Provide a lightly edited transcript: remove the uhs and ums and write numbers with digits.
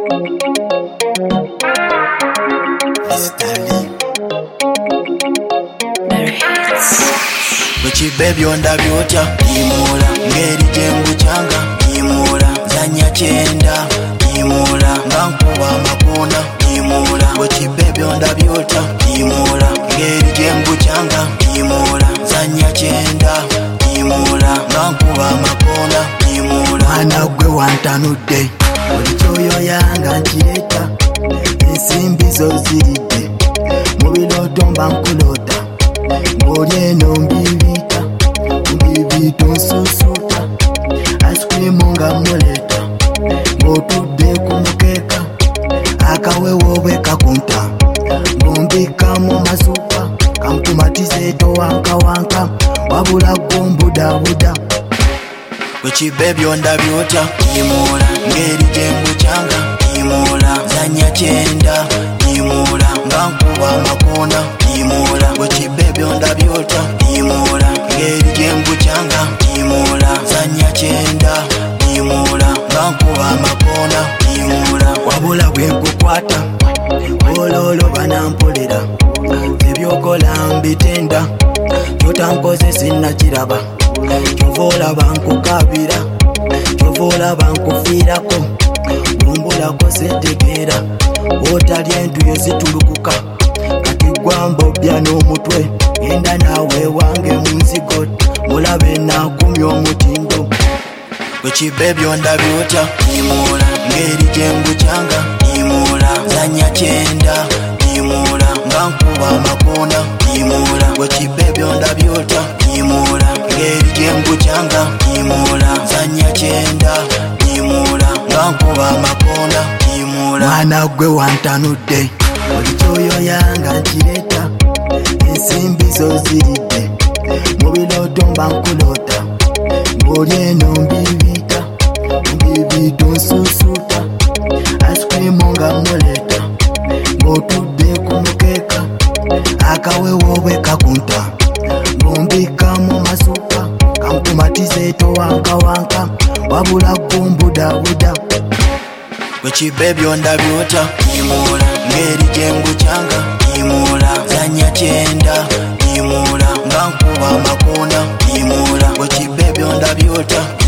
Baby ondabyotya imula ngeri jengu changa imula zanya chenda imula ngankuba makona imula baby ondabyotya imula ngeri jengu changa imula zanya chenda imula ngankuba makona imula ana gwe wantanudde olichoyo yanga nkireta ensimbi zo ziridde mu biroto mba nkulota ng'oli eno mbibita mbibita onsusuuta asikirimu nga muleta ng'otudde ku mukeeka akawewo bwe kakunta ng'ombika mu masupa kankumatize towankawanka wabula gombudabuda Baby ondabyotya imula ngeri jengu changa imula zanya chenda imula ngankuba makona imula baby ondabyotya imula ngeri jengu changa imula zanya chenda imula ngankuba makona imula wabula bwenkukwata ololo banampulira ebyokola mbitenda kyotankoze sinnakiraba kyova bankukabira kyova bankufiirako bumbulako setegeera otali entuyo zitulukuka kati gwambobya n'omutwe genda naawe wange munzigo mulabe nakumya omutindo baby ondabyotya imula ngeri jengu changa imula zanya chenda imula ngankuba makona imula baby ondabyotya imula ngeri jengu changa imula zanya chenda imula ngankuba makona imula mwana gwe wantanudde olichoyo yanga nkireta ensimbi zo ziridde mu biroto mba nkulota ng'oli eno mbibita mbibita onsusuuta asikirimu nga muleta ng'otudde ku mukeeka akawewo bwe kakunta ng'ombika mu masupa kankumatize towankawanka wabula gombudabuda baby ondabyotya imula ngeri jengu changa imula zanya chenda imula ngankuba makona imula baby ondabyotya